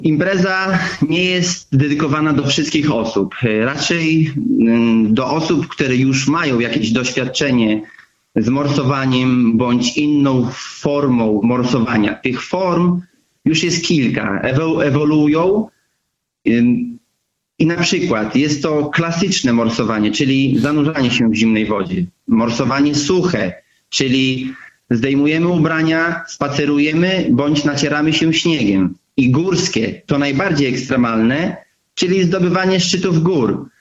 Impreza nie jest dedykowana do wszystkich osób. Raczej do osób, które już mają jakieś doświadczenie z morsowaniem bądź inną formą morsowania. Tych form już jest kilka, ewoluują i na przykład jest to klasyczne morsowanie, czyli zanurzanie się w zimnej wodzie. Morsowanie suche, czyli zdejmujemy ubrania, spacerujemy bądź nacieramy się śniegiem. I górskie to najbardziej ekstremalne, czyli zdobywanie szczytów gór.